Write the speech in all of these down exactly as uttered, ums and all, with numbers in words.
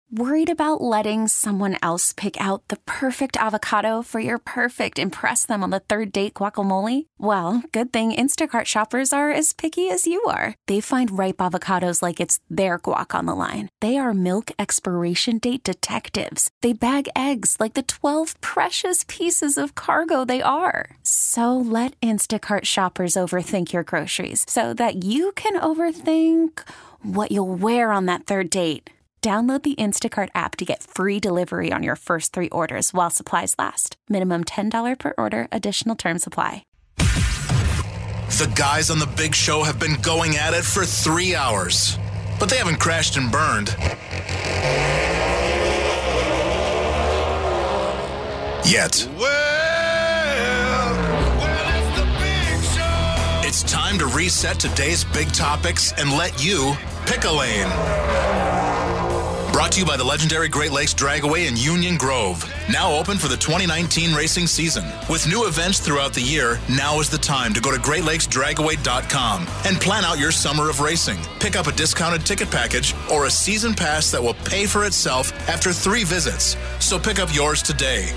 Worried about letting someone else pick out the perfect avocado for your perfect impress them on the third date guacamole? Well, good thing Instacart shoppers are as picky as you are. They find ripe avocados like it's their guac on the line. They are milk expiration date detectives. They bag eggs like the twelve precious pieces of cargo they are. So let Instacart shoppers overthink your groceries so that you can overthink what you'll wear on that third date. Download the Instacart app to get free delivery on your first three orders while supplies last. Minimum ten dollars per order. Additional terms apply. The guys on the Big Show have been going at it for three hours, but they haven't crashed and burned yet. Well, well, it's the Big Show. It's time to reset today's big topics and let you pick a lane. Brought to you by the legendary Great Lakes Dragaway in Union Grove. Now open for the twenty nineteen racing season. With new events throughout the year, now is the time to go to great lakes dragaway dot com and plan out your summer of racing. Pick up a discounted ticket package or a season pass that will pay for itself after three visits. So pick up yours today.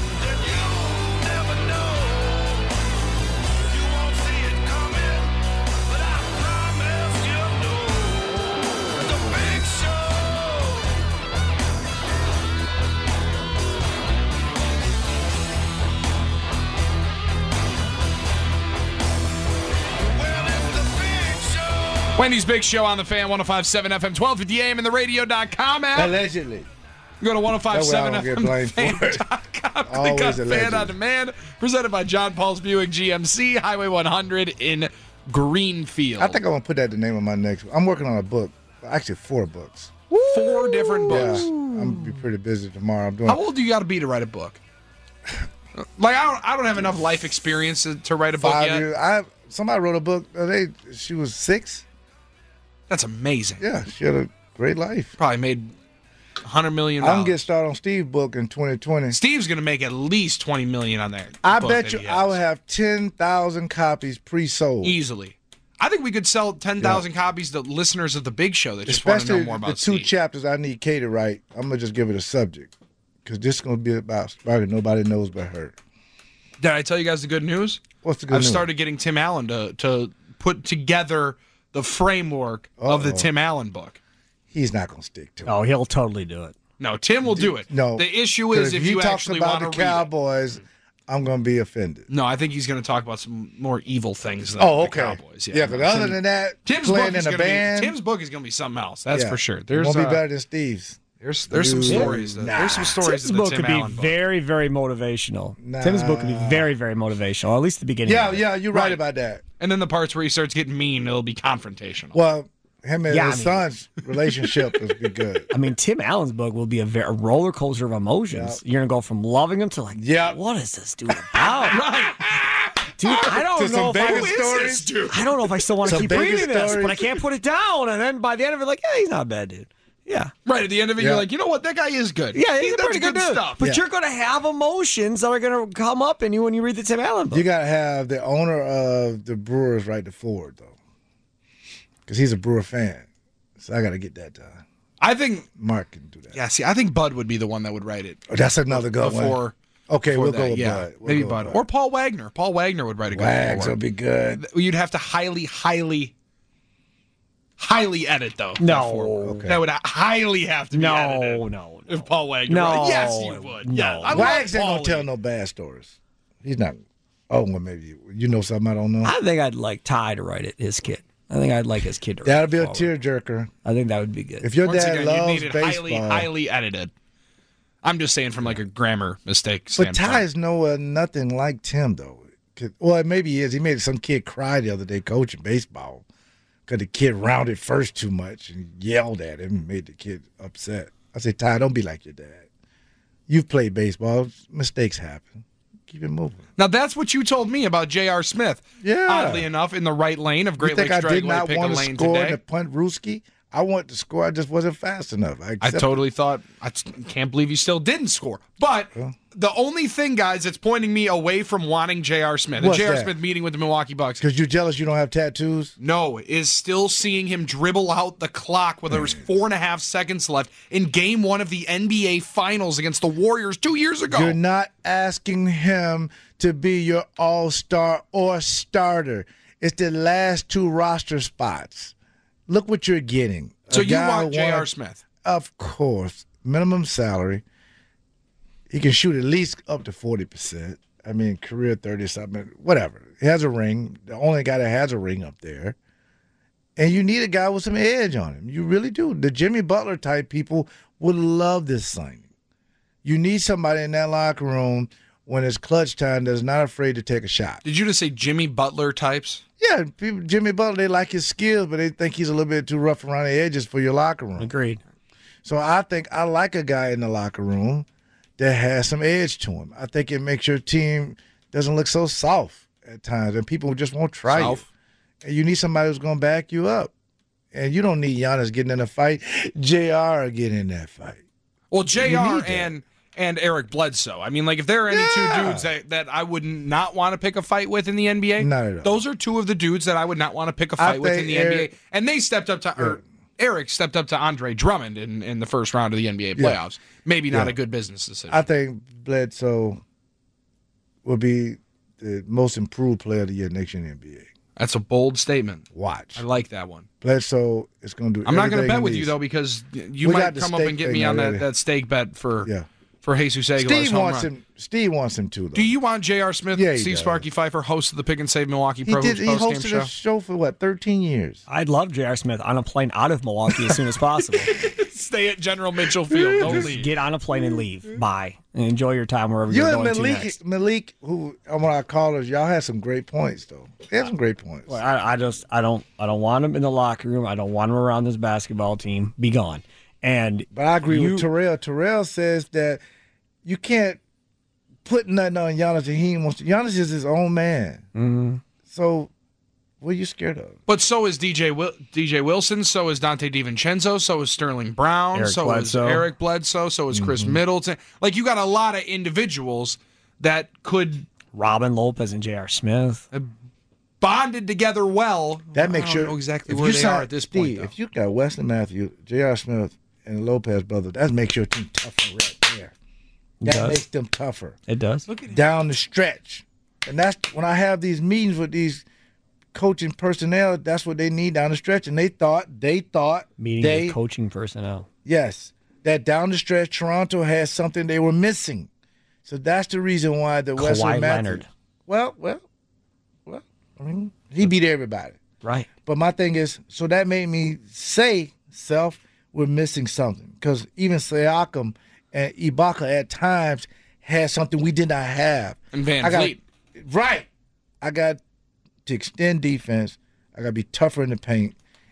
Wendy's Big Show on the Fan, one oh five point seven F M, twelve fifty A M, and the radio dot com app. Allegedly. Go to one oh five point seven F M, fan fan dot com. Click on Fan on Demand. Presented by John Paul's Buick G M C, Highway one hundred in Greenfield. I think I'm going to put that the name of my next one. I'm working on a book. Actually, four books. Four different books. Yeah, I'm going to be pretty busy tomorrow. I'm doing. How old do you got to be to write a book? Like, I don't, I don't have enough life experience to, to write a book Five yet. Years. I, somebody wrote a book. Uh, they, she was six. That's amazing. Yeah, she had a great life. Probably made one hundred million dollars. dollars. I'm going to get started on Steve's book in twenty twenty. Steve's going to make at least twenty million dollars on there. I bet you I will have ten thousand copies pre-sold. Easily. I think we could sell ten thousand yeah. copies to listeners of the Big Show that just Especially want to know more about the two Steve. chapters I need Kay to write. I'm going to just give it a subject because this is going to be about Sparky. Nobody knows but her. Did I tell you guys the good news? What's the good I've news? I've started getting Tim Allen to, to put together the framework Uh-oh. of the Tim Allen book. He's not going to stick to it. Oh, he'll totally do it. No, Tim will do it. No. The issue is if, if you actually want to talk about the Cowboys, I'm going to be offended. No, I think he's going to talk about some more evil things than oh, the okay. Cowboys. Yeah, because yeah, other than that, Tim's playing book in a band. Be, Tim's book is going to be something else. That's yeah. for sure. There's won't be uh, better than Steve's. There's there's some stories. That, nah. There's some stories. Tim's in the book Tim could Allen be book. very, very motivational. Nah. Tim's book could be very, very motivational. At least the beginning. Yeah, of it. yeah, you're right, right about that. And then the parts where he starts getting mean, it'll be confrontational. Well, him and yeah, his I mean, son's relationship will be good. I mean, Tim Allen's book will be a, very, a roller coaster of emotions. Yep. You're gonna go from loving him to like, yeah, what is this dude about? Right. Dude, I don't know if I, stories, dude? I don't know if I still want to Some keep reading this, stories. but I can't put it down. And then by the end of it, like, yeah, he's not a bad dude. Yeah. Right, at the end of it, yeah. you're like, you know what? That guy is good. Yeah, he's he a pretty good, good dude. stuff. But yeah. you're going to have emotions that are going to come up in you when you read the Tim Allen book. You got to have the owner of the Brewers write the forward, though. Because he's a Brewer fan. So I got to get that done. I think Mark can do that. Yeah, see, I think Bud would be the one that would write it. Oh, that's another good before, one. Okay, before we'll that. go with yeah, Bud. We'll maybe go Bud. with Or Paul Wagner. Paul Wagner would write a good Wags forward. will be good. You'd have to highly, highly, highly edit, though. No. That, Okay. that would highly have to be no, edited. no, no. If Paul Wagner No. wrote. Yes, you would. No. Yeah, I Wags love ain't going to tell no bad stories. He's not. Oh, well, maybe you, you know something I don't know. I think I'd like Ty to write it, his kid. I think I'd like his kid to write That'll it be a forward. tearjerker. I think that would be good. If your Once dad again, loves you need it baseball. highly, highly edited. I'm just saying from like a grammar mistake But standpoint. Ty is no uh, nothing like Tim, though. Well, maybe he is. He made some kid cry the other day coaching baseball because the kid rounded first too much and yelled at him and made the kid upset. I said, Ty, don't be like your dad. You've played baseball. Mistakes happen. Keep it moving. Now, that's what you told me about J R. Smith. Yeah. Oddly enough, in the right lane of Great you think Lakes I did Dragway, not pick a want to lane score today. the punt Ruski? I wanted to score. I just wasn't fast enough. I, I totally thought, I can't believe you still didn't score. But Well, the only thing, guys, that's pointing me away from wanting J R. Smith, and What's J R. that? Smith meeting with the Milwaukee Bucks, because you're jealous you don't have tattoos. no, is still seeing him dribble out the clock when there was four and a half seconds left in game one of the N B A Finals against the Warriors two years ago. You're not asking him to be your all-star or starter. It's the last two roster spots. Look what you're getting. so A you guy want who J R. wanna- Smith. Of course. Minimum salary. He can shoot at least up to forty percent. I mean, career thirty-something, whatever. He has a ring. The only guy that has a ring up there. And you need a guy with some edge on him. You really do. The Jimmy Butler type people would love this signing. You need somebody in that locker room when it's clutch time that's not afraid to take a shot. Did you just say Jimmy Butler types? Yeah, people, Jimmy Butler, they like his skills, but they think he's a little bit too rough around the edges for your locker room. Agreed. So I think I like a guy in the locker room that has some edge to him. I think it makes your team doesn't look so soft at times, and people just won't try Soft. you. And you need somebody who's going to back you up. And you don't need Giannis getting in a fight. J R get in that fight. Well, J R You need that. and and Eric Bledsoe. I mean, like if there are any Yeah. two dudes that, that I would not want to pick a fight with in the N B A, Not at all. those are two of the dudes that I would not want to pick a I fight with in think the N B A. Eric- And they stepped up to or Eric stepped up to Andre Drummond in, in the first round of the N B A playoffs. Maybe not Yeah. a good business decision. I think Bledsoe will be the most improved player of the year next year in the N B A. That's a bold statement. Watch. I like that one. Bledsoe is going to do I'm not going to everything bet he with you needs. though because you We might got the come up steak and get thing me on that, already. that steak bet for Yeah. for Jesus Aguilar's Steve home wants run. him. Steve wants him too, though. Do you want J R. Smith, Yeah, he Steve does. Sparky Pfeiffer, host of the Pick and Save Milwaukee He Pro did. Hoops He postgame hosted show? a show for what, thirteen years? I'd love J R. Smith on a plane out of Milwaukee as soon as possible. Stay at General Mitchell Field. Don't Just leave. get on a plane and leave. Bye. And enjoy your time wherever You you're and going to Malik, next. Malik, who are one of our callers, y'all had some great points though. They had some great points. Well, I, I just I don't I don't want him in the locker room. I don't want him around this basketball team. Be gone. And But I agree you- with Terrell. Terrell says that you can't put nothing on Giannis that he wants to. Giannis is his own man. Mm-hmm. So what are you scared of? But so is D J Wil- D J Wilson, so is Dante DiVincenzo, so is Sterling Brown, Eric so Bledsoe. is Eric Bledsoe, so is Chris Middleton. Like you got a lot of individuals that could Robin Lopez and J R. Smith. bonded together well. That I makes don't sure know exactly if where you they sign- are at this Steve, point. Though. If you got Wesley Matthews, J R. Smith, and Lopez brother, that makes your team tougher right there. That does. makes them tougher. It does. Look at him. Down the stretch. And that's when I have these meetings with these coaching personnel, that's what they need down the stretch. And they thought, they thought, Meeting they, with coaching personnel. yes, that down the stretch, Toronto has something they were missing. So that's the reason why the Wesley Kawhi Matthews. Leonard. Well, well, well, I mean, he beat everybody. Right. But my thing is, so that made me say, self, we're missing something. Because even Siakam and Ibaka at times had something we did not have. And Van I got- Vliet. Right. I got to extend defense. I got to be tougher in the paint.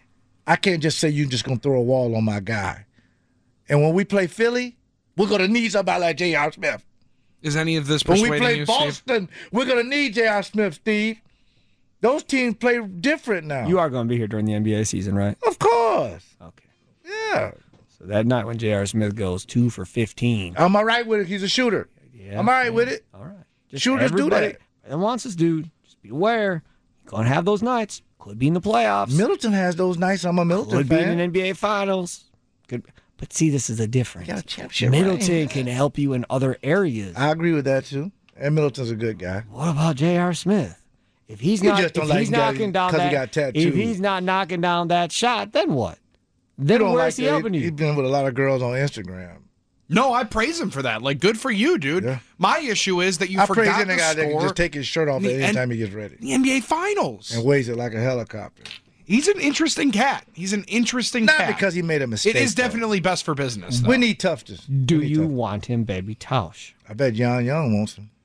I can't just say you're just going to throw a wall on my guy. And when we play Philly, we're going to need somebody like J R. Smith. Is any of this When we persuading play you, Steve? Boston, we're going to need J R. Smith, Steve. Those teams play different now. You are going to be here during the N B A season, right? Of course. Okay. Yeah. So that night when J R. Smith goes two for fifteen. I'm all right with it. He's a shooter. Yeah, I'm all right yeah. with it. All right. Just Shooters do everybody that. And wants this dude. Just be aware. Going to have those nights. Could be in the playoffs. Middleton has those nights. I'm a Middleton Could be in fan. an N B A Finals. Could. But see, this is a difference. Got a championship Middleton ring. can help you in other areas. I agree with that too. And Middleton's a good guy. What about J R. Smith? If he's You not, just don't if like he's him 'cause knocking he- down 'cause he that, got tattoos. if he's not knocking down that shot, then what? You Then don't where's like he that. helping He's you? been with a lot of girls on Instagram. No, I praise him for that. Like, good for you, dude. Yeah. My issue is that you I praise forgot any to guy that can score just take his shirt off the any N- time he gets ready the N B A Finals. and weighs it like a helicopter. He's an interesting cat. He's an interesting Not cat. because he made a mistake. It is though. definitely best for business. Though. We need toughness. Do We need you toughness. want him, baby Tausch? I bet John Young wants him.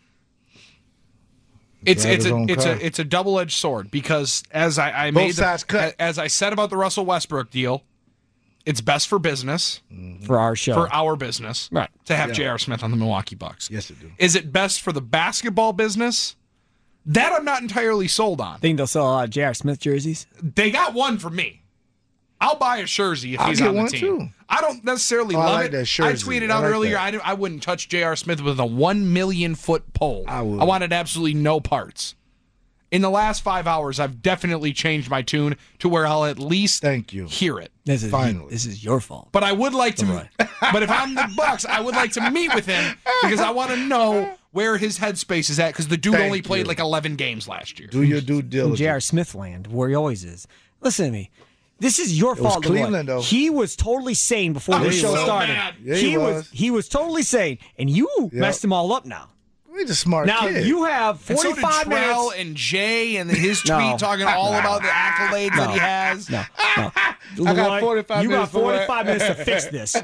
It's Drive it's his a own it's car. a it's a double edged sword because as I, I Both made the- sides cut. as I said about the Russell Westbrook deal, it's best for business For our show. for our business Right. to have Yeah. J R. Smith on the Milwaukee Bucks. Yes, it do. Is it best for the basketball business? That I'm not entirely sold on. Think they'll sell a lot of J R. Smith jerseys? They got one from me. I'll buy a Scherzer if I'll he's get on the one, team. too. I don't necessarily Oh, I love like it. that I Scherzer. tweeted I out like earlier that. I, didn't- I wouldn't touch J R. Smith with a one million foot pole. I would. I wanted absolutely no parts. In the last five hours, I've definitely changed my tune to where I'll at least Thank you. hear it. This is Finally. this is your fault. But I would like to. Right. But if I'm the Bucks, I would like to meet with him because I want to know where his headspace is at. Because the dude Thank only played you. like eleven games last year. Do your due in diligence. J R. Smith land, where he always is. Listen to me. This is your was fault. Leroy. Cleveland, though. He was totally sane before I the was show so started. mad. Yeah, he he was. was. He was totally sane, and you messed him all up now. He's a smart Now kid. you have And so did forty-five Trell minutes. and Jay and his tweet No. talking all about the accolades that he has. No, no. I got Leroy, forty-five you minutes got to work. forty-five minutes to fix this.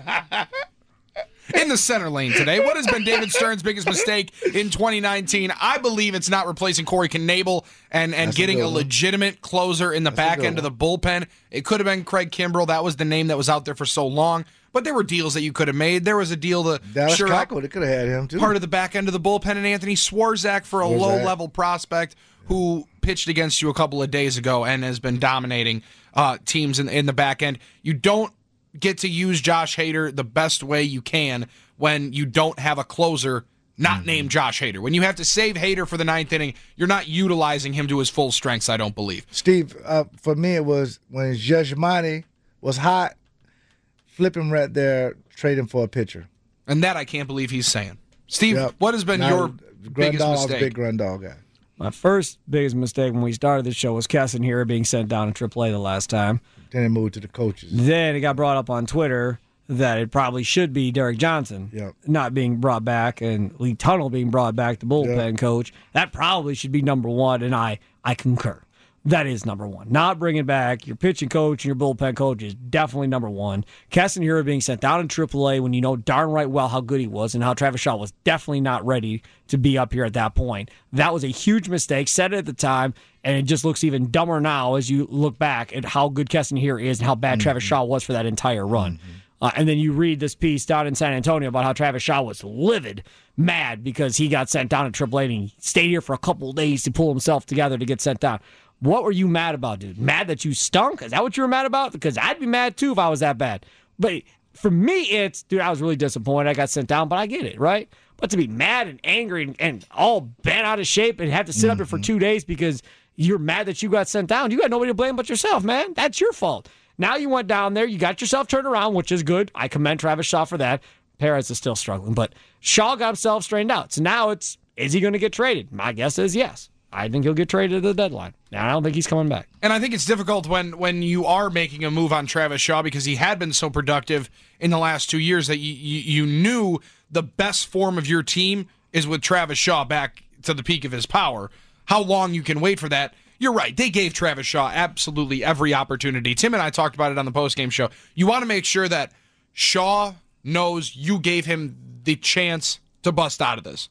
In the center lane today, what has been David Stern's biggest mistake in twenty nineteen? I believe it's not replacing Corey Knebel and, and That's a getting good a one. legitimate closer in the back good end of the bullpen. It could have been Craig Kimbrell. That was the name that was out there for so long. But there were deals that you could have made. There was a deal to Dallas sure up Keuchel, they could have had him too. part of the back end of the bullpen and Anthony Swarzak for a Swarzak. low-level prospect who pitched against you a couple of days ago and has been dominating uh, teams in, in the back end. You don't get to use Josh Hader the best way you can when you don't have a closer not Mm-hmm. named Josh Hader. When you have to save Hader for the ninth inning, you're not utilizing him to his full strengths, I don't believe. Steve, uh, for me, it was when Yasmani was hot, flip him right there, trade him for a pitcher. And that I can't believe he's saying. Steve, Yep. what has been Now, your Grandal, biggest I was a mistake? big Grandal guy. My first biggest mistake when we started the show was Kesson here being sent down to triple A the last time. Then he moved to the coaches. Then it got brought up on Twitter that it probably should be Derek Johnson Yep. not being brought back and Lee Tunnell being brought back, the bullpen Yep. coach. That probably should be number one, and I, I concur. That is number one. Not bringing back your pitching coach and your bullpen coach is definitely number one. Keston Hiura being sent down in triple A when you know darn right well how good he was and how Travis Shaw was definitely not ready to be up here at that point. That was a huge mistake. Said it at the time, and it just looks even dumber now as you look back at how good Keston Hiura is and how bad mm-hmm. Travis Shaw was for that entire run. Mm-hmm. Uh, and then you read this piece down in San Antonio about how Travis Shaw was livid, mad because he got sent down to triple A and he stayed here for a couple of days to pull himself together to get sent down. What were you mad about, dude? Mad that you stunk? Is that what you were mad about? Because I'd be mad too if I was that bad. But for me, it's, dude, I was really disappointed I got sent down, but I get it, right? But to be mad and angry and, and all bent out of shape and have to sit mm-hmm. up here for two days because you're mad that you got sent down, you got nobody to blame but yourself, man. That's your fault. Now you went down there, you got yourself turned around, which is good. I commend Travis Shaw for that. Perez is still struggling, but Shaw got himself straightened out. So now it's, is he going to get traded? My guess is yes. I think he'll get traded at the deadline. Now, I don't think he's coming back. And I think it's difficult when, when you are making a move on Travis Shaw because he had been so productive in the last two years that you, you, you knew the best form of your team is with Travis Shaw back to the peak of his power. How long you can wait for that? You're right. They gave Travis Shaw absolutely every opportunity. Tim and I talked about it on the postgame show. You want to make sure that Shaw knows you gave him the chance to bust out of this.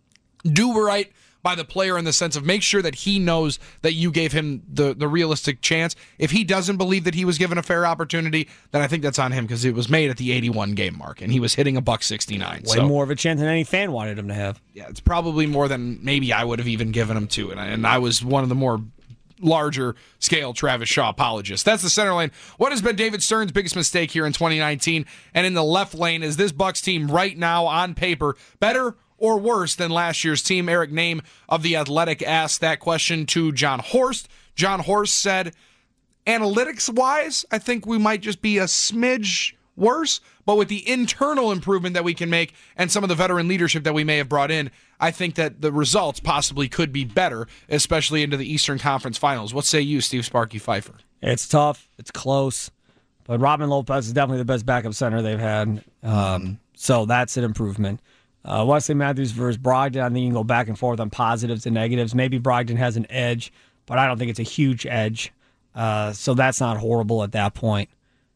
Do right by the player in the sense of make sure that he knows that you gave him the, the realistic chance. If he doesn't believe that he was given a fair opportunity, then I think that's on him because it was made at the eighty-one game mark and he was hitting a buck sixty-nine. Way so, more of a chance than any fan wanted him to have. Yeah, it's probably more than maybe I would have even given him to. And I, and I was one of the more larger scale Travis Shaw apologists. That's the center lane. What has been David Stern's biggest mistake here in twenty nineteen? And in the left lane, is this Bucks team right now on paper better or worse than last year's team? Eric Name of The Athletic asked that question to John Horst. John Horst said, analytics-wise, I think we might just be a smidge worse, but with the internal improvement that we can make and some of the veteran leadership that we may have brought in, I think that the results possibly could be better, especially into the Eastern Conference Finals. What say you, Steve Sparky Pfeiffer? It's tough. It's close. But Robin Lopez is definitely the best backup center they've had. Um, so that's an improvement. Uh, Wesley Matthews versus Brogdon, I think you can go back and forth on positives and negatives. Maybe Brogdon has an edge, but I don't think it's a huge edge. Uh, so that's not horrible at that point.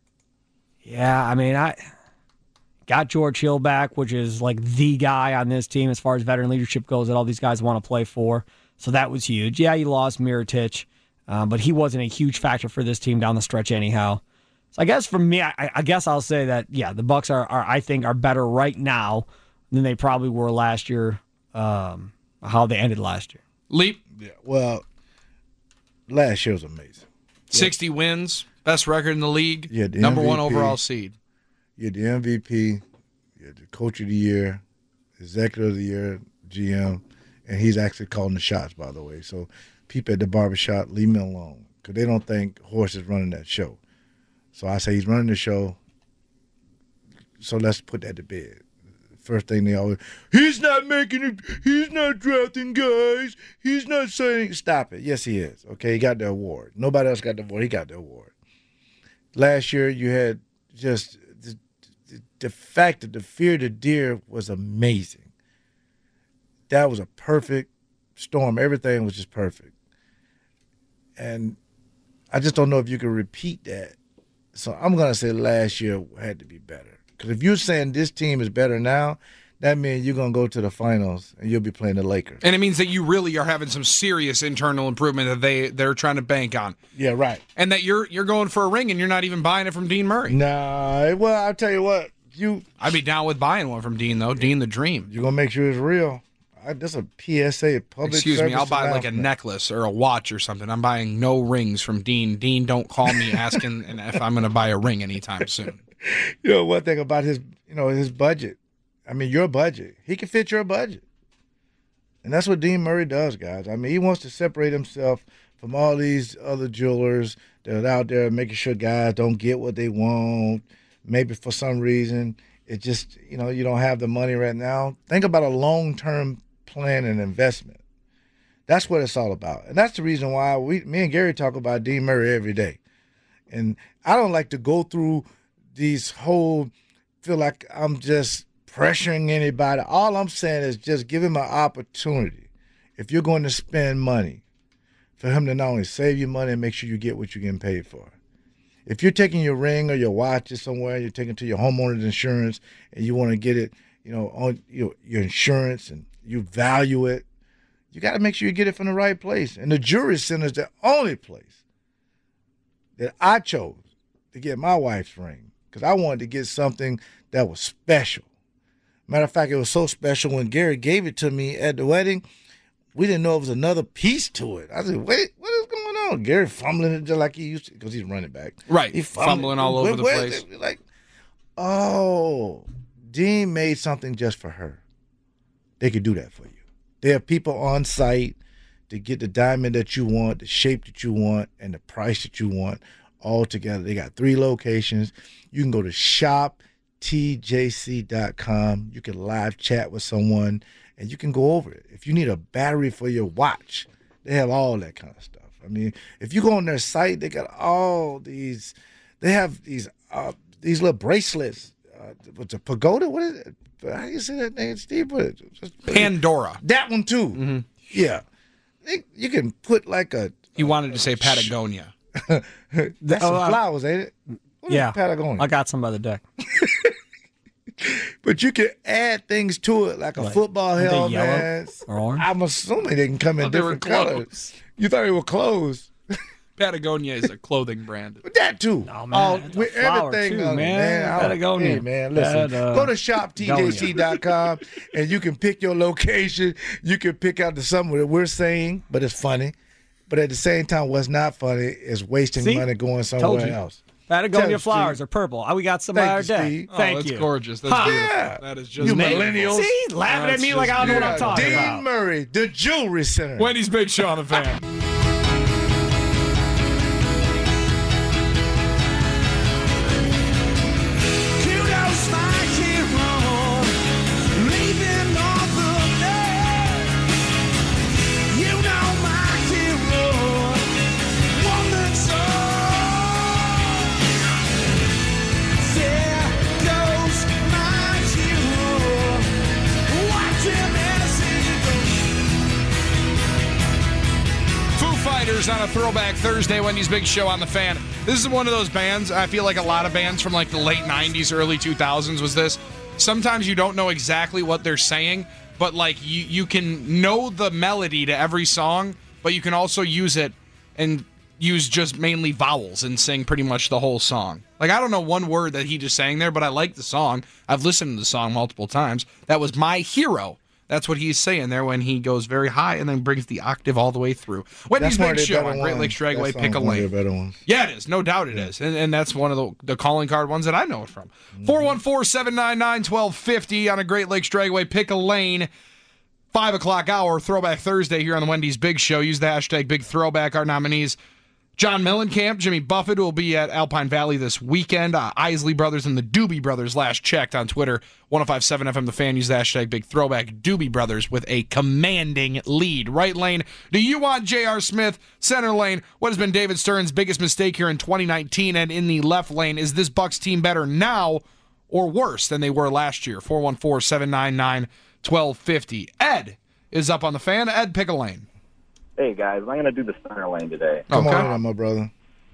Yeah, I mean, I got George Hill back, which is like the guy on this team as far as veteran leadership goes that all these guys want to play for. So that was huge. Yeah, you lost Mirotic, uh, but he wasn't a huge factor for this team down the stretch anyhow. So I guess for me, I, I guess I'll say that, yeah, the Bucks are, are, I think, are better right now than they probably were last year, um, how they ended last year. Leap. Yeah, well, last year was amazing. sixty wins. Best record in the league. Yeah, the number M V P. one overall seed. You had the M V P, you had the Coach of the Year, Executive of the Year, G M, and he's actually calling the shots, by the way. So people at the barbershop, leave me alone because they don't think Horst is running that show. So I say he's running the show, so let's put that to bed. First thing they always, he's not making it, he's not drafting guys, he's not saying, stop it. Yes, he is. Okay, he got the award. Nobody else got the award. He got the award. Last year, you had just the, the, the fact that the Fear of the Deer was amazing. That was a perfect storm. Everything was just perfect. And I just don't know if you can repeat that. So I'm going to say last year had to be better. Because if you're saying this team is better now, that means you're going to go to the finals and you'll be playing the Lakers. And it means that you really are having some serious internal improvement that they, they're trying to bank on. Yeah, right. And that you're you're going for a ring and you're not even buying it from Dean Murray. Nah, well, I'll tell you what. you I'd be down with buying one from Dean, though. Dean the Dream. You're going to make sure it's real. I, that's a P S A, public Excuse me, I'll buy like a announcement. necklace or a watch or something. I'm buying no rings from Dean. Dean, don't call me asking if I'm going to buy a ring anytime soon. You know, one thing about his, you know, his budget. I mean, your budget. He can fit your budget. And that's what Dean Murray does, guys. I mean, he wants to separate himself from all these other jewelers that are out there making sure guys don't get what they want. Maybe for some reason, it just, you know, you don't have the money right now. Think about a long-term plan and investment. That's what it's all about. And that's the reason why we, me and Gary talk about Dean Murray every day. And I don't like to go through these whole, feel like I'm just pressuring anybody. All I'm saying is just give him an opportunity. If you're going to spend money, for him to not only save you money and make sure you get what you're getting paid for. If you're taking your ring or your watch somewhere, you're taking it to your homeowner's insurance, and you want to get it, you know, on your, your insurance, and you value it, you got to make sure you get it from the right place. And the Jewelry Center is the only place that I chose to get my wife's ring, because I wanted to get something that was special. Matter of fact, it was so special when Gary gave it to me at the wedding, we didn't know it was another piece to it. I said, wait, what is going on? Gary fumbling it just like he used to, because he's running back. Right, He fumbling all over the where- place. where- Like, oh, Dean made something just for her. They could do that for you. They have people on site to get the diamond that you want, the shape that you want, and the price that you want all together. They got three locations. You can go to shop T J C dot com. You can live chat with someone, and you can go over it. If you need a battery for your watch, they have all that kind of stuff. I mean, if you go on their site, they got all these. They have these uh, these little bracelets. Uh, what's a pagoda? What is it? How do you say that name, Steve? What is it? Just- Pandora. That one too. Mm-hmm. Yeah, They- you can put like a. He wanted to say Patagonia. That's Oh, some uh, flowers, ain't it? What is Yeah, Patagonia. I got some by the deck. But you can add things to it, like a Like, football are they helmet. yellow or orange? I'm assuming they can come in Oh, they were different colors. clothes. You thought they were clothes. Patagonia is a clothing brand. But that too. No, man, it's a with flower, everything too, on it, man. I- Patagonia. Hey, man, listen. Patagonia. Go to shop T J C dot com and you can pick your location. You can pick out the something that we're saying, but it's funny. But at the same time, what's not funny is wasting See? money going Told somewhere you. else. Patagonia Tell you, flowers Steve. are purple. Oh, we got some Thank by our you, deck. Steve. Thank oh, that's you. gorgeous. That's Ha! beautiful. Yeah. That is just You beautiful. millennials. See, laughing at me That's like I don't know what I'm just talking Dean about. Murray, the Jewelry Center. Wendy's Big Show on the Fan. Kudos, my hero, leaving all the day. You know my hero, one that's all. There goes my hero, watch him as he goes. Foo Fighters on a Throwback Thursday, Wendy's Big Show on the Fan. This is one of those bands, I feel like a lot of bands from like the late nineties, early two thousands was this. Sometimes you don't know exactly what they're saying, but like you, you can know the melody to every song, but you can also use it and use just mainly vowels and sing pretty much the whole song. Like I don't know one word that he just sang there, but I like the song. I've listened to the song multiple times. That was My Hero That's what he's saying there when he goes very high and then brings the octave all the way through. Wendy's Big Show on Great Lakes Dragway, Pick a Lane. Yeah, it is. No doubt it is. And, and that's one of the, the calling card ones that I know it from. four one four, seven nine nine, one two five zero on a Great Lakes Dragway, Pick a Lane. five o'clock hour, Throwback Thursday here on the Wendy's Big Show. Use the hashtag Big Throwback. Our nominees, John Mellencamp, Jimmy Buffett, will be at Alpine Valley this weekend. Uh, Isley Brothers and the Doobie Brothers last checked on Twitter. one oh five point seven F M The Fan. Use the hashtag Big Throwback. Doobie Brothers with a commanding lead. Right lane, do you want J R. Smith? Center lane, what has been David Stern's biggest mistake here in twenty nineteen? And in the left lane, is this Bucks team better now or worse than they were last year? four one four, seven nine nine, one two five zero. Ed is up on the Fan. Ed, pick a lane. Hey, guys, I'm going to do the center lane today. Come Okay. on, my brother.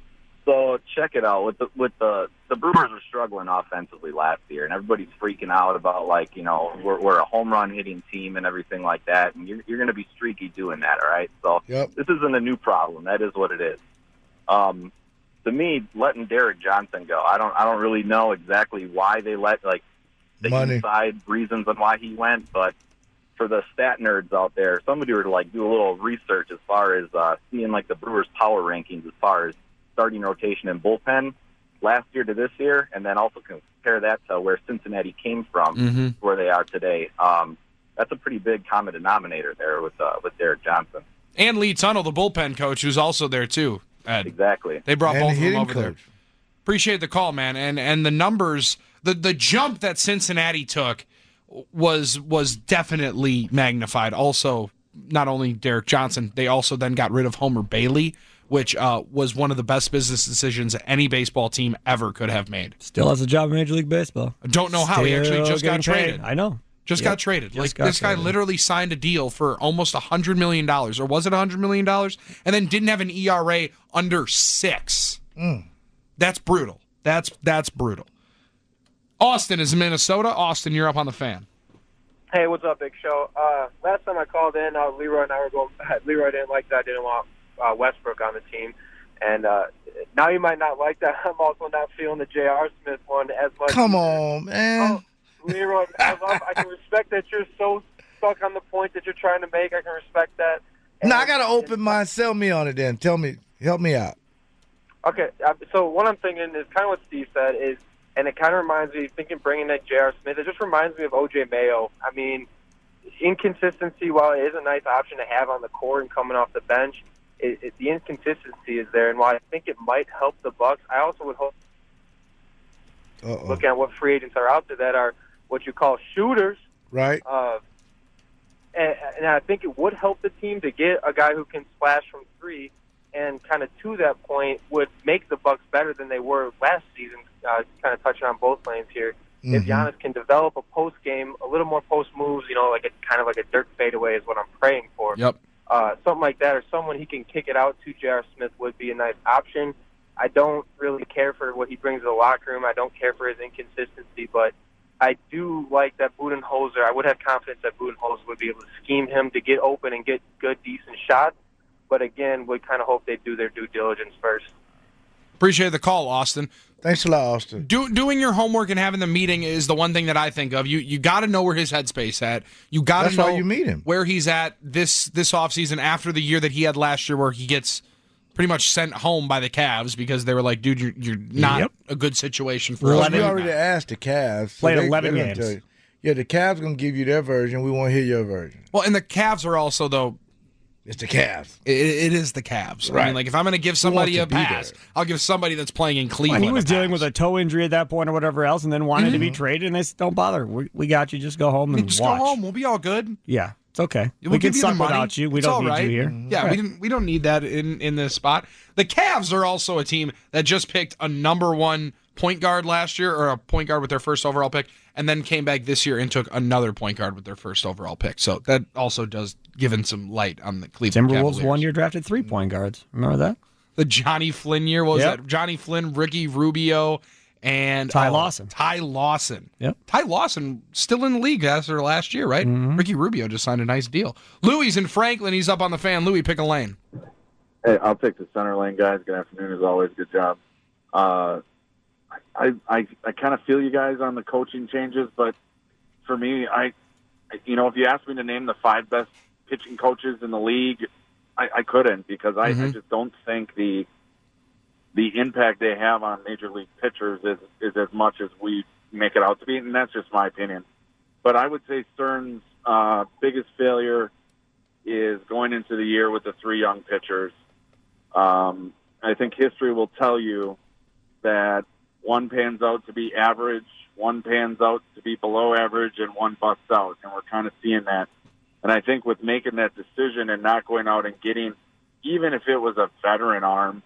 So check it out. With the with the the Brewers were struggling offensively last year, and everybody's freaking out about, like, you know, we're, we're a home run hitting team and everything like that, and you're, you're going to be streaky doing that, all right? So Yep. this isn't a new problem. That is what it is. Um, to me, letting Derek Johnson go, I don't I don't really know exactly why they let, like, the Money. inside reasons on why he went, but for the stat nerds out there, somebody were to, like, do a little research as far as uh, seeing, like, the Brewers' power rankings as far as starting rotation and bullpen last year to this year, and then also compare that to where Cincinnati came from, Mm-hmm. to where they are today. Um, that's a pretty big common denominator there with uh, with Derek Johnson. And Lee Tunnell, the bullpen coach, who's also there too, Ed. Exactly. They brought And both the of them hitting over there. coach. Appreciate the call, man. And and the numbers, the the jump that Cincinnati took was was definitely magnified. Also, not only Derek Johnson, they also then got rid of Homer Bailey, which uh, was one of the best business decisions any baseball team ever could have made. Still has a job in Major League Baseball. I don't know how. He actually Still just got getting paid. traded. I know. Just Yep. got traded. Just Like got this guy traded. literally signed a deal for almost one hundred million dollars, or was it one hundred million dollars? And then didn't have an E R A under six. That's brutal. That's that's brutal. Austin is in Minnesota. Austin, you're up on the Fan. Hey, what's up, Big Show? Uh, last time I called in, uh, Leroy and I were going. Leroy didn't like that. I didn't want uh, Westbrook on the team, and uh, now you might not like that. I'm also not feeling the J R. Smith one as much. Come on, man. Oh, Leroy, I, love, I can respect that you're so stuck on the point that you're trying to make. I can respect that. And, No, I got to open mine. Sell me on it then. Tell me. Help me out. Okay, uh, so what I'm thinking is kind of what Steve said is, and it kind of reminds me, thinking bringing in J R. Smith, it just reminds me of O J Mayo. I mean, inconsistency, while it is a nice option to have on the court and coming off the bench, it, it, the inconsistency is there. And while I think it might help the Bucks, I also would hope, Uh-oh. looking at what free agents are out there that are what you call shooters, Right? uh, and, and I think it would help the team to get a guy who can splash from three, and kind of to that point would make the Bucks better than they were last season. Uh, kind of touching on both lanes here. If Mhm. Giannis can develop a post game, a little more post moves, you know, like a kind of like a Dirk fadeaway is what I'm praying for. Yep. Uh, something like that, or someone he can kick it out to. J R. Smith would be a nice option. I don't really care for what he brings to the locker room. I don't care for his inconsistency, but I do like that Budenholzer. I would have confidence that Budenholzer would be able to scheme him to get open and get good, decent shots. But again, we kind of hope they do their due diligence first. Appreciate the call, Austin. Thanks a lot, Austin. Do, doing your homework and having the meeting is the one thing that I think of. You you got to know where his headspace at. You got to That's know why you meet him. where he's at this this offseason after the year that he had last year, where he gets pretty much sent home by the Cavs because they were like, dude, you're, you're not Yep. a good situation for Well, us. we eleven- already asked the Cavs. so Played they- eleven they're gonna games. tell you. Yeah, the Cavs going to give you their version. We want to hear your version. Well, and the Cavs are also, though, It's the Cavs. it, it is the Cavs. I Right. mean, like, if I'm going to give somebody to a be pass, there? I'll give somebody that's playing in Cleveland. And he was a dealing pass. with a toe injury at that point or whatever else, and then wanted to be traded, and they said, don't bother. We, we got you. Just go home and Just watch. go home. We'll be all good. Yeah, it's okay. We'll we give can you the suck money. without you. We It's don't all need right. you here. Yeah, Right. we didn't. We don't need that in in this spot. The Cavs are also a team that just picked a number one point guard last year, or a point guard with their first overall pick, and then came back this year and took another point guard with their first overall pick. So that also does give in some light on the Cleveland Timberwolves Cavaliers. one year drafted three point guards. Remember that? The Johnny Flynn year. What was Yep. that? Johnny Flynn, Ricky Rubio, and Ty oh, Lawson. Ty Lawson. Yep. Ty Lawson still in the league after last year, right? Mm-hmm. Ricky Rubio just signed a nice deal. Louis in Franklin. He's up on the Fan. Louis, pick a lane. Hey, I'll take the center lane, guys. Good afternoon, as always. Good job. Uh, I I I kind of feel you guys on the coaching changes, but for me, I you know, if you asked me to name the five best pitching coaches in the league, I, I couldn't because I, Mm-hmm. I just don't think the the impact they have on major league pitchers is is as much as we make it out to be, and that's just my opinion. But I would say Stern's uh, biggest failure is going into the year with the three young pitchers. Um, I think history will tell you that one pans out to be average, one pans out to be below average, and one busts out, and we're kind of seeing that. And I think with making that decision and not going out and getting, even if it was a veteran arm,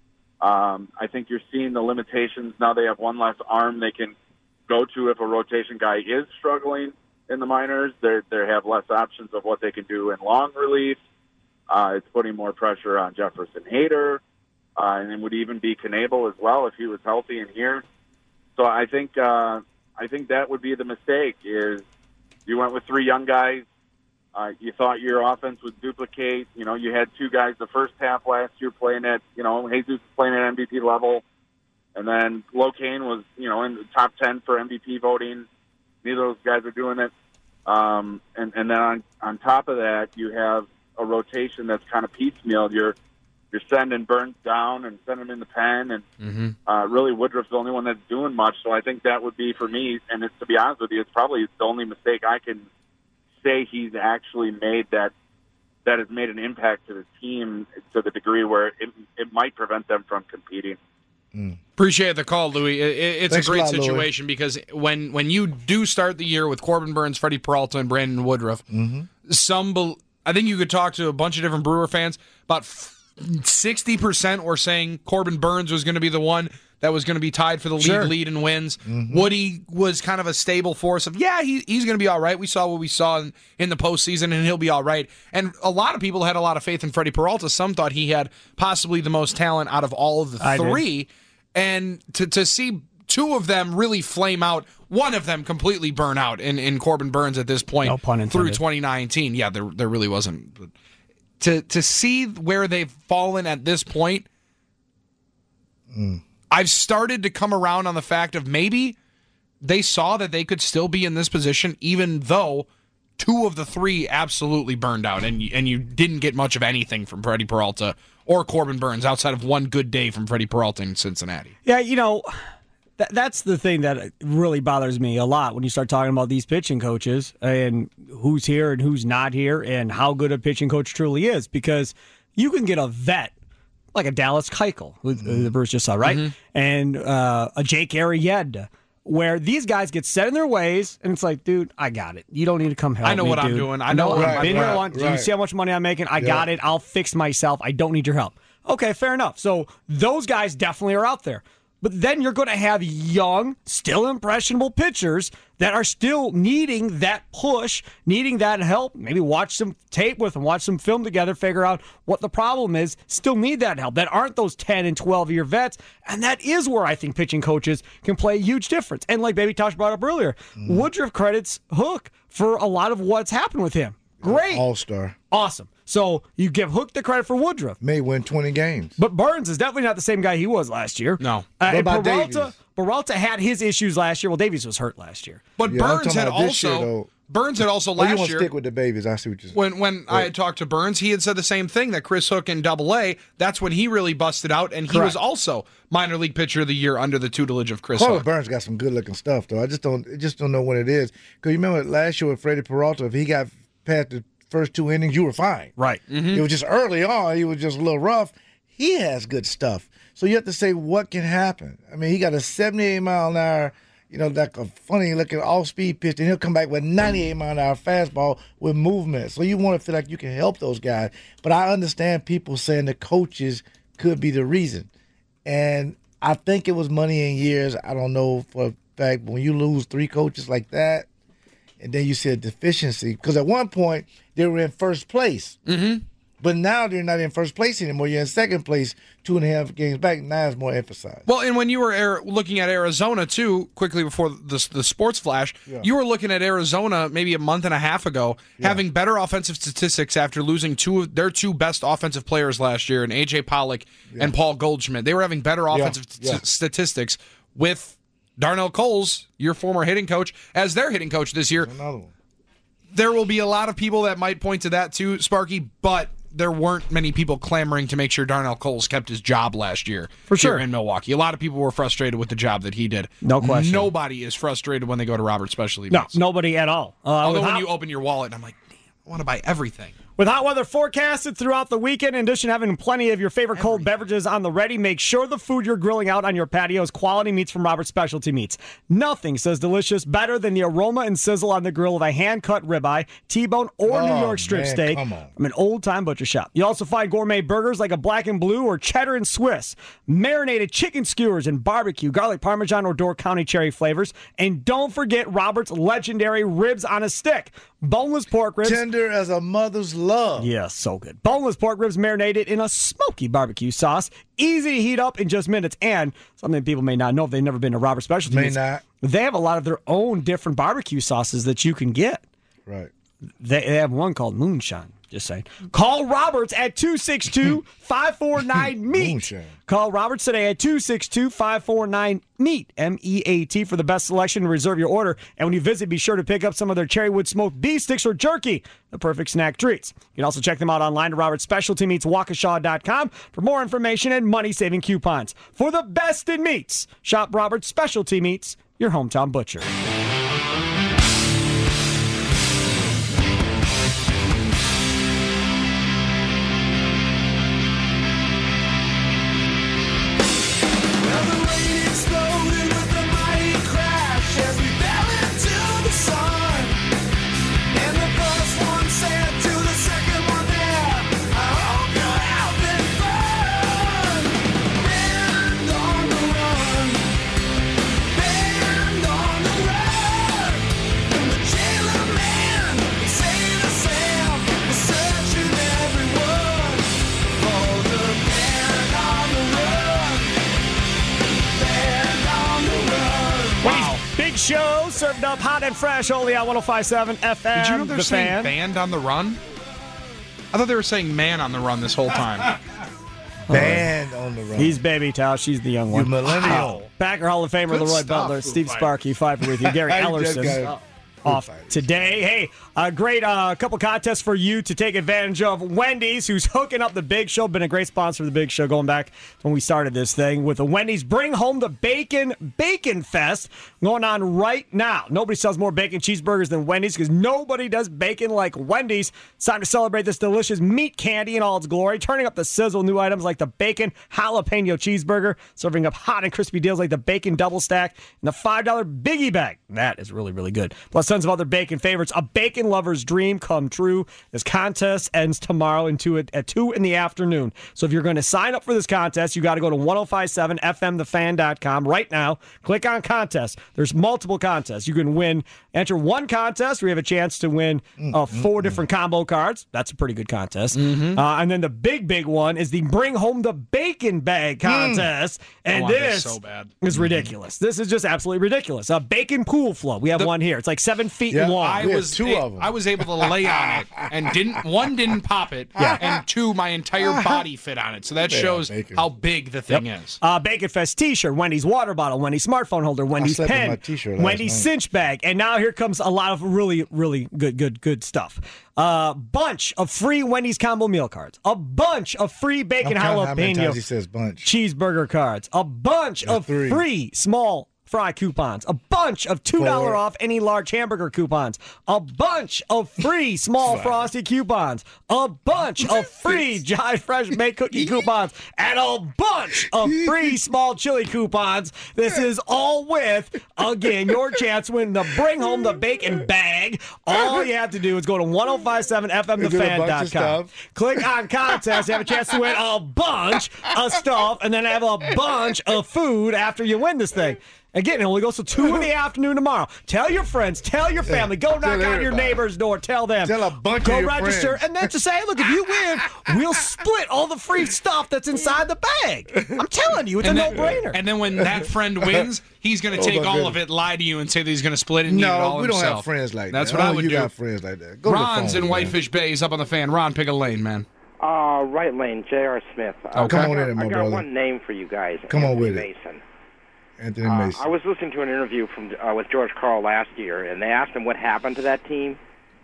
um, I think you're seeing the limitations. Now they have one less arm they can go to if a rotation guy is struggling in the minors. They they have less options of what they can do in long relief. Uh, it's putting more pressure on Jefferson Hader, uh, and it would even be Knebel as well if he was healthy in here. So I think uh, I think that would be the mistake. Is you went with three young guys. Uh, you thought your offense would duplicate. You know, you had two guys the first half last year playing at, you know, Jesus was playing at M V P level. And then Locaine was, you know, in the top ten for M V P voting. Neither of those guys are doing it. Um, and, and then on, on top of that, you have a rotation that's kind of piecemeal. You're you're sending Burns down and sending him in the pen. And Mm-hmm. uh, really Woodruff's the only one that's doing much. So I think that would be, for me, and it's, to be honest with you, it's probably the only mistake I can say he's actually made that that has made an impact to the team to the degree where it, it might prevent them from competing. Appreciate the call, Louis. It, it- it's Thanks a a great lot, Louis. situation because when when you do start the year with Corbin Burns, Freddie Peralta, and Brandon Woodruff, some bel I think you could talk to a bunch of different Brewer fans. About sixty percent were saying Corbin Burns was going to be the one that was going to be tied for the league Sure. lead in wins. Woody was kind of a stable force of, yeah, he, he's going to be all right. We saw what we saw in, in the postseason, and he'll be all right. And a lot of people had a lot of faith in Freddie Peralta. Some thought he had possibly the most talent out of all of the I did. three. And to, to see two of them really flame out, one of them completely burn out in, in Corbin Burns at this point No pun through intended. twenty nineteen. Yeah, there there really wasn't. But to to see where they've fallen at this point, I've started to come around on the fact of maybe they saw that they could still be in this position even though two of the three absolutely burned out, and you, and you didn't get much of anything from Freddie Peralta or Corbin Burns outside of one good day from Freddie Peralta in Cincinnati. Yeah, you know, that, that's the thing that really bothers me a lot when you start talking about these pitching coaches and who's here and who's not here and how good a pitching coach truly is, because you can get a vet like a Dallas Keuchel, who the Brewers just saw, right? And uh, a Jake Arrieta, where these guys get set in their ways, and it's like, dude, I got it. You don't need to come help me, I know what I'm dude. doing. I know No, what I've I'm been doing. here long. Do you Right. see how much money I'm making? I got it. I'll fix myself. I don't need your help. Okay, fair enough. So those guys definitely are out there. But then you're going to have young, still impressionable pitchers that are still needing that push, needing that help. Maybe watch some tape with them, watch some film together, figure out what the problem is. Still need that help. That aren't those ten and twelve year vets. And that is where I think pitching coaches can play a huge difference. And like Baby Tosh brought up earlier, Woodruff credits Hook for a lot of what's happened with him. Great. All-star. Awesome. So you give Hook the credit for Woodruff. May win twenty games. But Burns is definitely not the same guy he was last year. No. Uh, What and about Peralta, Davies? Peralta had his issues last year. Well, Davies was hurt last year. But Yeah, I'm Burns talking had about this year, also though. Burns had also Oh, you last want to year. stick with the babies. I see what you're saying. When when I had talked to Burns, he had said the same thing, that Chris Hook in Double A, that's when he really busted out, and he was Correct. also minor league pitcher of the year under the tutelage of Chris Corbin Hook. Burns got some good looking stuff though. I just don't, I just don't know what it is. Because you remember last year with Freddie Peralta, if he got past the first two innings, you were fine. Right. It was just early on. He was just a little rough. He has good stuff. So you have to say what can happen. I mean, he got a seventy-eight mile an hour, you know, like a funny looking off speed pitch, and he'll come back with ninety-eight mile an hour fastball with movement. So you want to feel like you can help those guys. But I understand people saying the coaches could be the reason. And I think it was money in years. I don't know for a fact, but when you lose three coaches like that, and then you see a deficiency, because at one point they were in first place. Mm-hmm. But now they're not in first place anymore. You're in second place, two and a half games back. Now it's more emphasized. Well, and when you were Ari- looking at Arizona, too, quickly before the, the sports flash, you were looking at Arizona maybe a month and a half ago, having better offensive statistics after losing two of their two best offensive players last year, in A J Pollock and Paul Goldschmidt. They were having better offensive Yeah. t- statistics with Darnell Coles, your former hitting coach, as their hitting coach this year. Another one. there will be a lot of people that might point to that too, Sparky, but there weren't many people clamoring to make sure Darnell Coles kept his job last year For sure. here in Milwaukee. A lot of people were frustrated with the job that he did. No question. Nobody is frustrated when they go to Robert's Specialty No, Meats. nobody at all. Uh, Although with when hot- you open your wallet, I'm like, damn, I want to buy everything. With hot weather forecasted throughout the weekend, in addition to having plenty of your favorite cold beverages on the ready, make sure the food you're grilling out on your patio is quality meats from Robert's Specialty Meats. Nothing says delicious better than the aroma and sizzle on the grill of a hand-cut ribeye, T-bone, or Oh, New York strip man, steak come on. from an old-time butcher shop. You also find gourmet burgers like a black and blue or cheddar and Swiss, marinated chicken skewers and barbecue, garlic parmesan, or Door County cherry flavors. And don't forget Robert's legendary ribs on a stick. Boneless pork ribs. Tender as a mother's love. Yes, so good. Boneless pork ribs marinated in a smoky barbecue sauce. Easy to heat up in just minutes. And something people may not know if they've never been to Robert's Specialty May Meats, not. they have a lot of their own different barbecue sauces that you can get. Right. They, they have one called Moonshine. Just saying. Call Roberts at two six two, five four nine, M E A T. Moonshine. Call Roberts today at two six two, five four nine, M E A T, M E A T, for the best selection and reserve your order. And when you visit, be sure to pick up some of their cherrywood smoked beef sticks or jerky, the perfect snack treats. You can also check them out online at Roberts Specialty Meats Waukesha dot com for more information and money-saving coupons. For the best in meats, shop Roberts Specialty Meats, your hometown butcher. Well, the rain exploded with a mighty crash as we fell into the sun. And the first one said to the second one there, I hope you're having fun. Band on the run, band on the run. And the jailer man, Sailor Sam, was searching everyone for the band on the run. Band on the run. Wow. Big show served up hot and fresh only on one oh five point seven F M. Did you know they're the saying fan. band on the run? I thought they were saying man on the run this whole time. Band on the run. He's baby Tao. She's the young you one. millennial. Backer Hall of Famer Good Leroy stuff, Butler, Foo Steve Fighters. Sparky, Pfeiffer with you, Gary I just Ellerson. got- Off Fighters. today. Hey, a great uh, couple contests for you to take advantage of. Wendy's, who's hooking up the Big Show, been a great sponsor of the Big Show going back to when we started this thing with the Wendy's Bring Home the Bacon Bacon Fest going on right now. Nobody sells more bacon cheeseburgers than Wendy's because nobody does bacon like Wendy's. It's time to celebrate this delicious meat candy in all its glory, turning up the sizzle. New items like the bacon jalapeno cheeseburger, serving up hot and crispy deals like the bacon double stack and the five dollar biggie bag. That is really, really good. Plus tons of other bacon favorites. A bacon lover's dream come true. This contest ends tomorrow into it at two in the afternoon. So if you're going to sign up for this contest, you got to go to ten fifty-seven F M the fan dot com right now. Click on contest. There's multiple contests. You can win. Enter one contest where you have a chance to win uh, four different combo cards. That's a pretty good contest. Uh, and then the big, big one is the Bring Home the Bacon Bag contest. And want this this so bad. is ridiculous. This is just absolutely ridiculous. A bacon pool flow. We have The- one here. It's like seven feet Yeah, long. I We have was two a- of 'em. I was able to lay on it and didn't one didn't pop it, and two my entire body fit on it. So that Yeah, shows bacon. how big the thing is. Uh, Bacon Fest t-shirt, Wendy's water bottle, Wendy's smartphone holder, Wendy's slept in pen, my t-shirt last Wendy's night. cinch bag, and now here comes a lot of really, really good, good, good stuff. A uh, bunch of free Wendy's combo meal cards, a bunch of free bacon I'm counting how many times he jalapeno says bunch. cheeseburger cards, a bunch of three. free small fry coupons, a bunch of two dollars Four. off any large hamburger coupons, a bunch of free small frosty coupons, a bunch of free Jai Fresh baked cookie coupons, and a bunch of free small chili coupons. This is all with, again, your chance to win the Bring Home the Bacon Bag. All you have to do is go to ten fifty-seven F M the Is it a fan bunch dot of com. stuff? Click on contest. You have a chance to win a bunch of stuff and then have a bunch of food after you win this thing. Again, it only goes till two in the afternoon tomorrow. Tell your friends, tell your family, go knock Tell on your everybody. neighbor's door, tell them. Tell a bunch go of your register, friends. and then just say, look, if you win, we'll split all the free stuff that's inside the bag. I'm telling you, it's And a then, no-brainer. and then when that friend wins, he's going to Oh, take my all goodness. of it, lie to you, and say that he's going to split it and eat it No, all we don't himself. have friends like That's that. what I Oh, would you do. got friends like that. Go to the Ron's phone, in man. Whitefish Bay. He's up on the fan. Ron, pick a lane, man. Uh, right lane, J R. Smith. Uh, Okay. Come on I in, got, my I got brother. one name for you guys. Come on Anthony with it. Mason. Anthony Uh, Mason. I was listening to an interview from uh, with George Karl last year, and they asked him what happened to that team,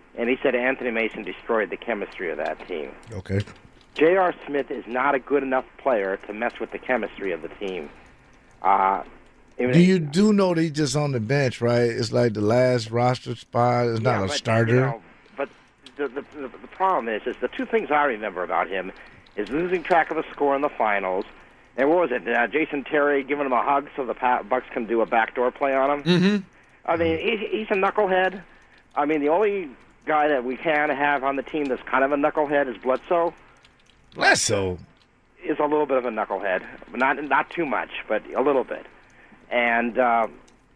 and he said Anthony Mason destroyed the chemistry of that team. Okay. J R. Smith is not a good enough player to mess with the chemistry of the team. Uh, do you do know that he's just on the bench, right? It's like the last roster spot. It's not yeah, a but, starter. You know, but the, the, the, the problem is, is the two things I remember about him is losing track of the score in the finals. And what was it? Uh, Jason Terry giving him a hug so the pa- Bucks can do a backdoor play on him? Mm-hmm. I mean, he's, he's a knucklehead. I mean, the only guy that we can have on the team that's kind of a knucklehead is Bledsoe. Bledsoe is a little bit of a knucklehead. Not not too much, but a little bit. And um,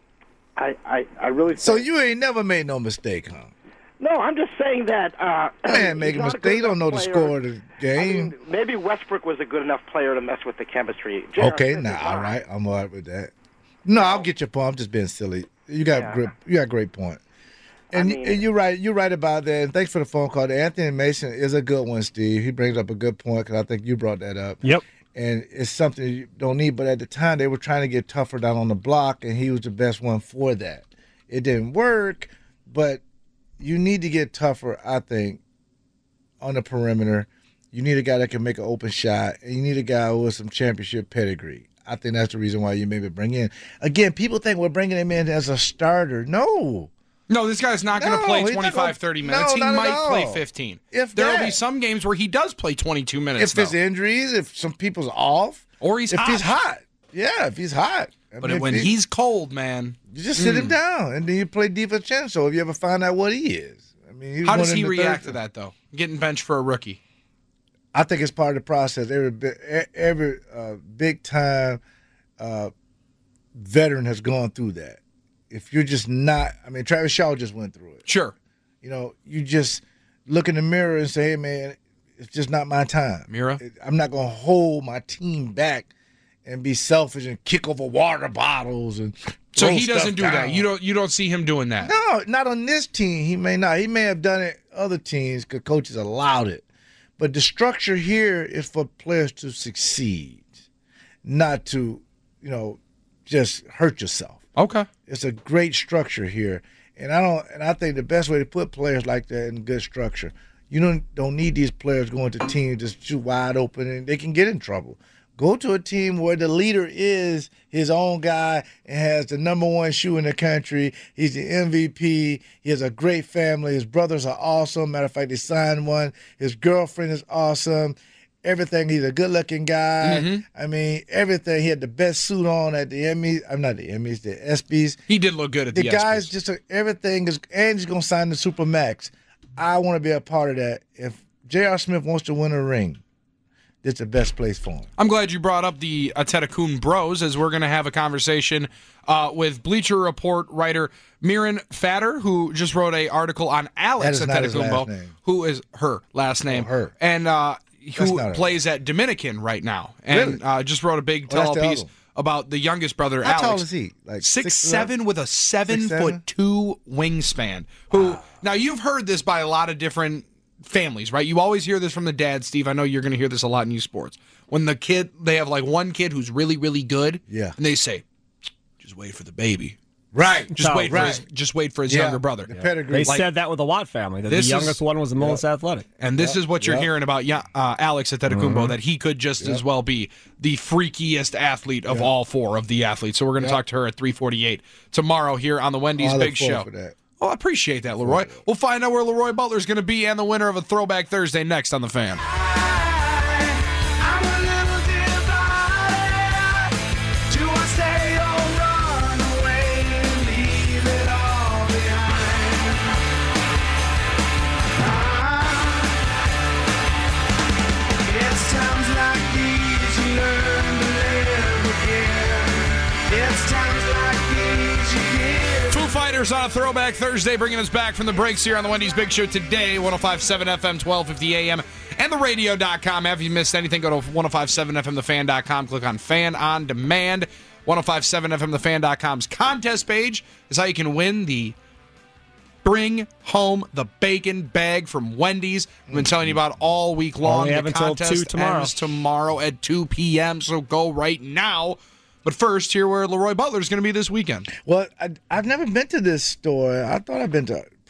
I, I I really So you ain't never made no mistake, huh? no. I'm just saying that uh, Man, make a he's not mistake. good You don't know the enough score player. of the game. I mean, maybe Westbrook was a good enough player to mess with the chemistry. J R. Okay, Smith now is all not. right, I'm all right with that. No, I'll get your point. I'm just being silly. You got Yeah. great, you got a great point. And, I mean- and you're right. You're right about that. And thanks for the phone call. Anthony Mason is a good one, Steve. He brings up a good point because I think you brought that up. Yep. And it's something you don't need. But at the time, they were trying to get tougher down on the block, and he was the best one for that. It didn't work, but you need to get tougher, I think, on the perimeter. You need a guy that can make an open shot, and you need a guy with some championship pedigree. I think that's the reason why you maybe bring in. Again, people think we're bringing him in as a starter. No. No, this guy's not going to No, play he's not twenty-five, gonna- thirty minutes. no, he not at might play all. fifteen. If There will that. be some games where he does play twenty-two minutes. If it's though. injuries, if some people's off, or he's if hot. he's hot. Yeah, if he's hot. I But mean, if when he- he's cold, man, you just sit him mm. down, and then you play DiVincenzo if you ever find out what he is. I mean, was How does one he in the react third- to that, though? Getting benched for a rookie. I think it's part of the process. Every bi- every uh, big time uh, veteran has gone through that. If you're just not, I mean, Travis Shaw just went through it. Sure. You know, you just look in the mirror and say, hey, man, it's just not my time. Mira? I'm not going to hold my team back and be selfish and kick over water bottles and So throw he doesn't stuff do down. that. You don't. You don't see him doing that. No, not on this team. He may not. He may have done it other teams because coaches allowed it. But the structure here is for players to succeed, not to, you know, just hurt yourself. Okay. It's a great structure here, and I don't. And I think the best way to put players like that in good structure, you don't don't need these players going to teams just shoot wide open and they can get in trouble. Go to a team where the leader is his own guy and has the number one shoe in the country. He's the M V P. He has a great family. His brothers are awesome. Matter of fact, they signed one. His girlfriend is awesome. Everything. He's a good-looking guy. Mhm. I mean, everything. He had the best suit on at the Emmys. I'm not the Emmys, the ESPYs. He did look good at the, The guy's just a, everything is, and he's gonna sign the Supermax. I want to be a part of that. If J R. Smith wants to win a ring, it's the best place for him. I'm glad you brought up the Atetakun Bros, as we're going to have a conversation uh, with Bleacher Report writer Miran Fatter, who just wrote an article on Alex That is not his last Antetokounmpo, name. who is her last name, Oh, her. and uh, That's who not her. plays at Dominican right now, and Really? uh, just wrote a big Oh, that's tell-all the piece other one. about the youngest brother, How Alex. tall is he? Like Six, six seven with a seven Six, foot seven? two wingspan. Who now you've heard this by a lot of different families, right? You always hear this from the dad, Steve. I know you're going to hear this a lot in youth sports. When the kid, they have like one kid who's really, really good, Yeah. and they say, "Just wait for the baby. Right. Just Oh, wait for right. his, just wait for his Yeah. younger brother." The pedigree. They Like- said that with the Watt family, that the This is- youngest one was the most athletic. And this is what you're Yep. hearing about yeah, uh, Alex Antetokounmpo, Mm-hmm. that he could just as well be the freakiest athlete of all four of the athletes. So we're going to talk to her at three forty-eight tomorrow here on the Wendy's Oh, I look Big forward Show. for that. Oh, I appreciate that, Leroy. We'll find out where Leroy Butler's going to be and the winner of a Throwback Thursday next on The Fan. I'm a little divided. Do I stay or run away and leave it all behind? Ah, it's times like these you learn to live again. It's times like these you give. Foo Fighters on a Throwback Thursday, bringing us back from the breaks here on the Wendy's Big Show today, one oh five point seven F M, twelve fifty A M, and the radio dot com. If you missed anything, go to ten fifty-seven F M the fan dot com, click on Fan on Demand. ten fifty-seven F M the fan dot com's contest page is how you can win the Bring Home the Bacon bag from Wendy's. I've been telling you about all week long. Only the have until contest two tomorrow. ends tomorrow at two p.m., so go right now. But first, here where Leroy Butler's going to be this weekend. Well, I, I've never been to this store. I thought I've been to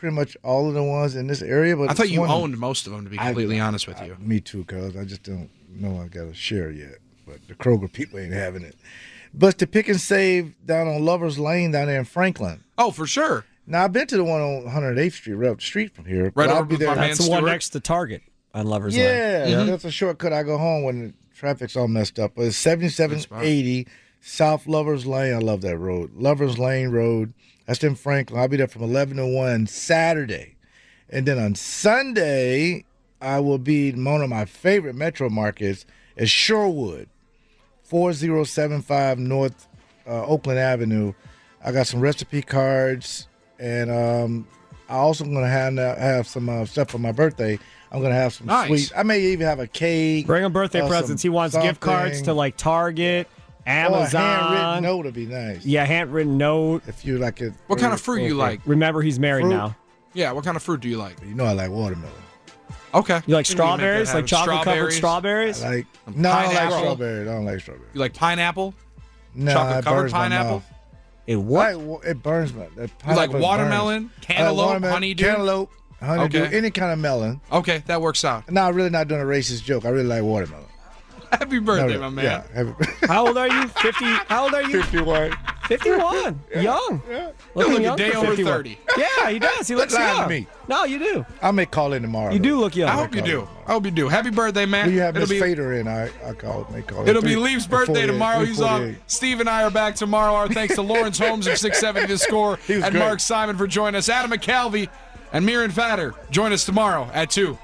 pretty much all of the ones in this area. But I thought it's you one- owned most of them, to be completely I- honest with I- you. Me too, cuz I just don't know I got a share yet. But the Kroger people ain't having it. But the Pick and Save down on Lover's Lane down there in Franklin. Oh, for sure. Now, I've been to the one on one hundred eighth Street, right up the street from here. Right but I'll over be with there. my man That's the one Stewart. next to Target on Lover's Lane. Yeah, Mhm. that's a shortcut. I go home when the traffic's all messed up. But it's seventy-seven eighty South Lovers Lane. I love that road. Lovers Lane Road. That's in Franklin. I'll be there from eleven to one Saturday. And then on Sunday, I will be in one of my favorite metro markets is Shorewood, four oh seven five North uh, Oakland Avenue. I got some recipe cards, and um, I also going to have have some uh, stuff for my birthday. I'm going to have some Nice. sweets. I may even have a cake. Bring him birthday uh, presents. some He wants gift cards something. to like Target, Amazon. Oh, a handwritten note would be nice. Yeah, handwritten note. If you like it. What kind of fruit you like? Remember, he's married Fruit? now. Yeah, what kind of fruit do you like? You know I like watermelon. Okay. You like Think we can make that strawberries? Like happen. chocolate covered strawberries? I like. Some No, I don't like pineapple? strawberries. I don't like strawberries. You like pineapple? No, Chocolate it covered burns my pineapple? mouth. It what? I like- it burns my. The You like pineapple watermelon, burns. I like cantaloupe, watermelon, honeydew? Cantaloupe, honeydew, Okay. any kind of melon. Okay, that works out. No, I'm really not doing a racist joke. I really like watermelon. Happy birthday, No, my man. Yeah, happy- How old are you? Fifty. How old are you? fifty-one. Fifty-one. Young. Yeah. Looking look a young day for over fifty-one. thirty. Yeah, he does. He looks Lying to young. me. No, you do. I may call in tomorrow. You do though. look young. I hope you do. I hope you do. Happy birthday, man. Will you have It'll Miss be Fader in? I I call. May call. It'll be Three- Leaf's birthday forty-eight, tomorrow. He's off. forty-eight. Steve and I are back tomorrow. Our thanks to Lawrence Holmes of six seventy The Score He was and great. Mark Simon for joining us. Adam McCalvey and Miran Fatter join us tomorrow at two.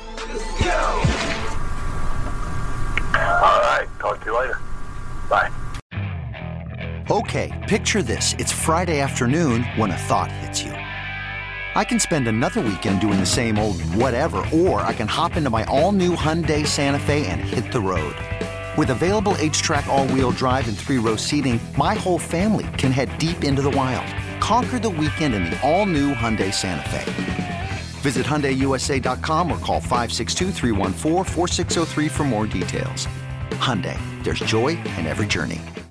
All right. Talk to you later. Bye. Okay, picture this. It's Friday afternoon when a thought hits you. I can spend another weekend doing the same old whatever, or I can hop into my all-new Hyundai Santa Fe and hit the road. With available H-Track all-wheel drive and three-row seating, my whole family can head deep into the wild. Conquer the weekend in the all-new Hyundai Santa Fe. Visit Hyundai U S A dot com or call five six two, three one four, four six zero three for more details. Hyundai, there's joy in every journey.